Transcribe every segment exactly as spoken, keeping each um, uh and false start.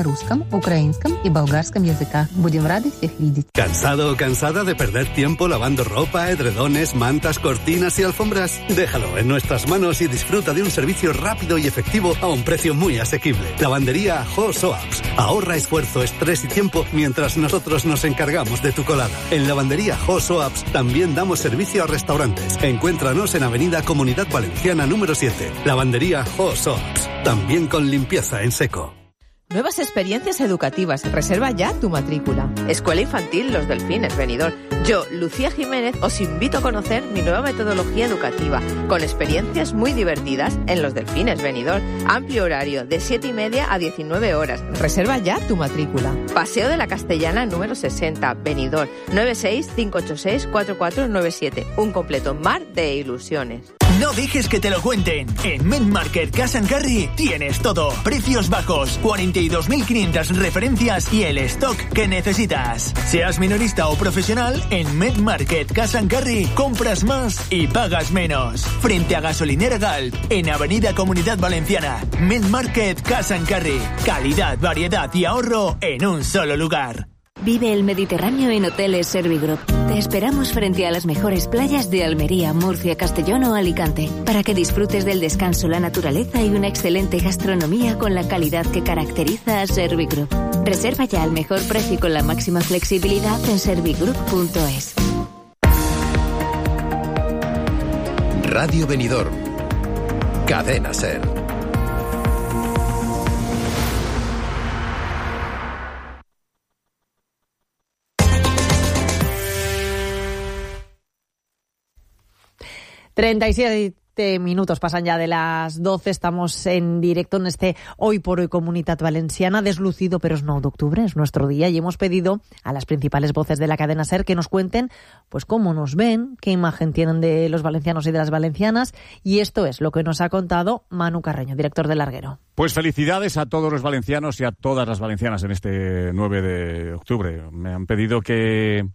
на русском, украинском и болгарском языках. Будем рады всех видеть. ¿Cansado o cansada de perder tiempo lavando ropa, edredones, mantas, cortinas y alfombras? Déjalo en nuestras manos y disfruta de un servicio rápido y efectivo a un precio muy asequible. Lavandería Hosoaps. Ahorra esfuerzo, estrés y tiempo mientras nosotros nos encargamos de tu colada. En Lavandería Hosoaps también damos servicio a restaurantes. Encuéntranos en Avenida Comunidad Valenciana número siete. Lavandería Hosoaps. También con limpieza en seco. Nuevas experiencias educativas. Reserva ya tu matrícula. Escuela Infantil Los Delfines, Benidorm. Yo, Lucía Jiménez, os invito a conocer mi nueva metodología educativa, con experiencias muy divertidas en Los Delfines, Benidorm. Amplio horario, de siete y media a diecinueve horas. Reserva ya tu matrícula. Paseo de la Castellana número sesenta, Benidorm. nueve seis cinco ocho seis cuatro cuatro nueve siete. Un completo mar de ilusiones. No dejes que te lo cuenten. En Medmarket Cash and Carry tienes todo. Precios bajos, cuarenta y dos mil quinientas referencias y el stock que necesitas. Seas minorista o profesional, en Medmarket Cash and Carry compras más y pagas menos. Frente a Gasolinera Galp, en Avenida Comunidad Valenciana. Medmarket Cash and Carry. Calidad, variedad y ahorro en un solo lugar. Vive el Mediterráneo en Hoteles Servigroup. Te esperamos frente a las mejores playas de Almería, Murcia, Castellón o Alicante, para que disfrutes del descanso, la naturaleza y una excelente gastronomía con la calidad que caracteriza a Servigroup. Reserva ya al mejor precio y con la máxima flexibilidad en servigroup punto es. Radio Benidorm. Cadena Ser. treinta y siete minutos pasan ya de las doce. Estamos en directo en este Hoy por Hoy Comunitat Valenciana. Deslucido, pero es nueve de octubre, es nuestro día, y hemos pedido a las principales voces de la cadena SER que nos cuenten pues cómo nos ven, qué imagen tienen de los valencianos y de las valencianas, y esto es lo que nos ha contado Manu Carreño, director de Larguero. Pues felicidades a todos los valencianos y a todas las valencianas en este nueve de octubre. Me han pedido que...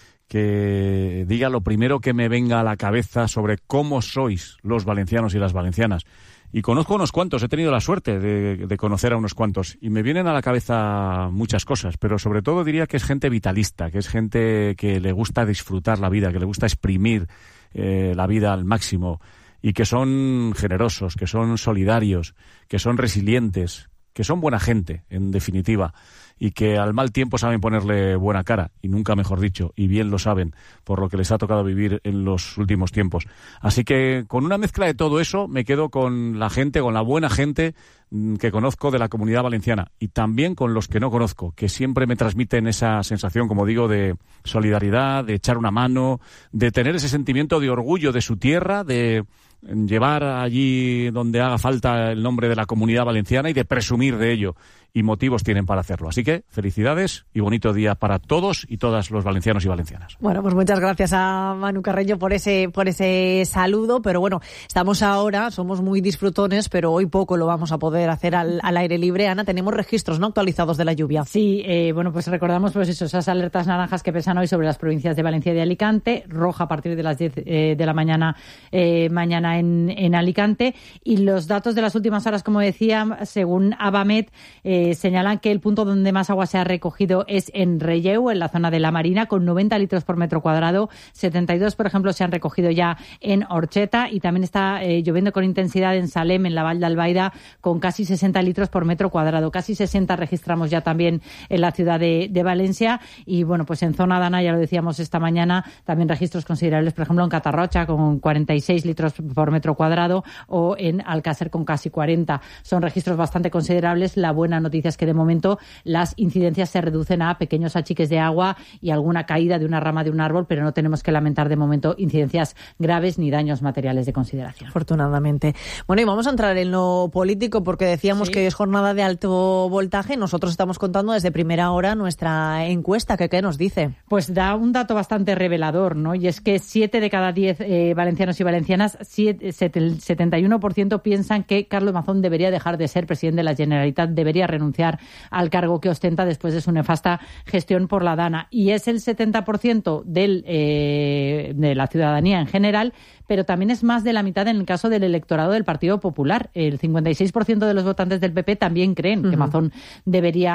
que diga lo primero que me venga a la cabeza sobre cómo sois los valencianos y las valencianas. Y conozco unos cuantos, he tenido la suerte de, de conocer a unos cuantos, y me vienen a la cabeza muchas cosas, pero sobre todo diría que es gente vitalista, que es gente que le gusta disfrutar la vida, que le gusta exprimir eh, la vida al máximo, y que son generosos, que son solidarios, que son resilientes, que son buena gente, en definitiva, y que al mal tiempo saben ponerle buena cara, y nunca mejor dicho, y bien lo saben, por lo que les ha tocado vivir en los últimos tiempos. Así que con una mezcla de todo eso me quedo con la gente, con la buena gente que conozco de la Comunidad Valenciana, y también con los que no conozco, que siempre me transmiten esa sensación, como digo, de solidaridad, de echar una mano, de tener ese sentimiento de orgullo de su tierra, de llevar allí donde haga falta el nombre de la Comunidad Valenciana y de presumir de ello. Y motivos tienen para hacerlo. Así que felicidades y bonito día para todos y todas los valencianos y valencianas. Bueno, pues muchas gracias a Manu Carreño por ese por ese saludo. Pero bueno, estamos ahora, somos muy disfrutones, pero hoy poco lo vamos a poder hacer al, al aire libre. Ana, tenemos registros no actualizados de la lluvia. Sí, eh, bueno, pues recordamos pues eso, esas alertas naranjas que pesan hoy sobre las provincias de Valencia y de Alicante, roja a partir de las diez eh, de la mañana eh, mañana en, en Alicante. Y los datos de las últimas horas, como decía, según Abamet, eh, Eh, señalan que el punto donde más agua se ha recogido es en Relleu, en la zona de la Marina, con noventa litros por metro cuadrado. setenta y dos, por ejemplo, se han recogido ya en Orcheta, y también está eh, lloviendo con intensidad en Salem, en la Vall d'Albaida, con casi sesenta litros por metro cuadrado. Casi sesenta registramos ya también en la ciudad de, de Valencia. Y bueno, pues en zona Dana, ya lo decíamos esta mañana, también registros considerables, por ejemplo, en Catarrocha, con cuarenta y seis litros por metro cuadrado, o en Alcácer, con casi cuarenta. Son registros bastante considerables. La buena noticia es que de momento las incidencias se reducen a pequeños achiques de agua y alguna caída de una rama de un árbol, pero no tenemos que lamentar de momento incidencias graves ni daños materiales de consideración. Afortunadamente. Bueno, y vamos a entrar en lo político, porque decíamos sí. que es jornada de alto voltaje. Nosotros estamos contando desde primera hora nuestra encuesta. ¿Qué, qué nos dice? Pues da un dato bastante revelador, ¿no? Y es que siete de cada diez eh, valencianos y valencianas, siete, el setenta y uno por ciento piensan que Carlos Mazón debería dejar de ser presidente de la Generalitat, debería renunciar al cargo que ostenta después de su nefasta gestión por la Dana. Y es el setenta por ciento del, eh, de la ciudadanía en general, pero también es más de la mitad en el caso del electorado del Partido Popular. El cincuenta y seis por ciento de los votantes del P P también creen uh-huh. que Mazón debería